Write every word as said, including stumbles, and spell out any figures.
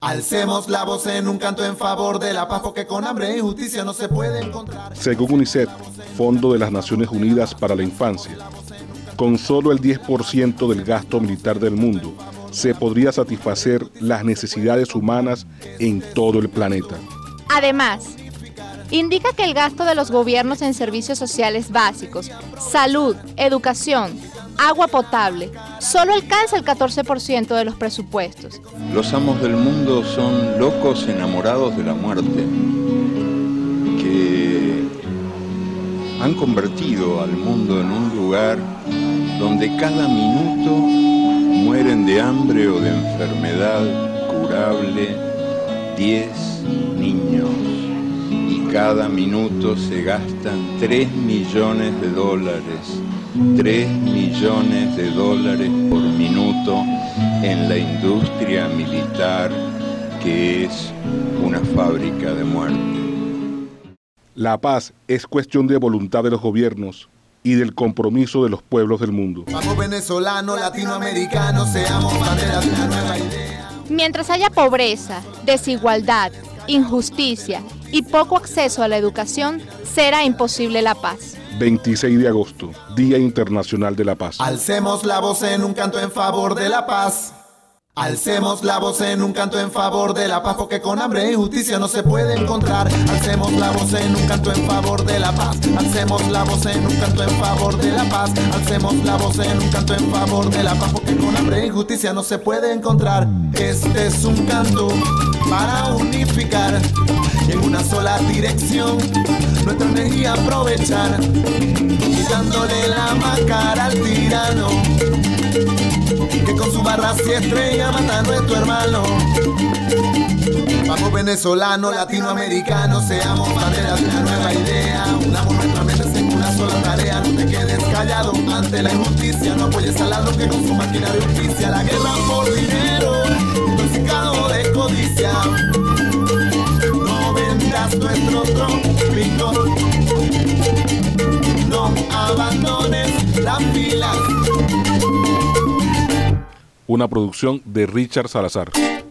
Alcemos la voz en un canto en favor de la paz, porque con hambre e injusticia no se puede encontrar. Según UNICEF, Fondo de las Naciones Unidas para la Infancia, con solo el diez por ciento del gasto militar del mundo, se podría satisfacer las necesidades humanas en todo el planeta. Además, indica que el gasto de los gobiernos en servicios sociales básicos, salud, educación, agua potable, solo alcanza el catorce por ciento de los presupuestos. Los amos del mundo son locos enamorados de la muerte, que han convertido al mundo en un lugar donde cada minuto mueren de hambre o de enfermedad curable diez niños. Cada minuto se gastan tres millones de dólares, tres millones de dólares por minuto en la industria militar, que es una fábrica de muerte. La paz es cuestión de voluntad de los gobiernos y del compromiso de los pueblos del mundo. Vamos venezolanos, latinoamericanos, seamos banderas de una nueva idea. Mientras haya pobreza, desigualdad, injusticia y poco acceso a la educación, será imposible la paz. veintiséis de agosto, Día Internacional de la Paz. Alcemos la voz en un canto en favor de la paz. Alcemos la voz en un canto en favor de la paz, porque con hambre e injusticia no se puede encontrar. Alcemos la voz en un canto en favor de la paz. Alcemos la voz en un canto en favor de la paz. Alcemos la voz en un canto en favor de la paz, porque con hambre e injusticia no se puede encontrar. Este es un canto para unificar y en una sola dirección nuestra energía aprovechar, quitándole la máscara al tirano que con su barra y estrella mata a nuestro hermano. Vamos venezolanos, latinoamericanos, seamos banderas de una nueva idea. Unamos nuestras mentes en una sola tarea. No te quedes callado ante la injusticia. No apoyes al ladrón que con su máquina de justicia. La guerra por dinero, intoxicado de codicia. No vendas nuestro trópico. No abandones las filas. Una producción de Richard Salazar.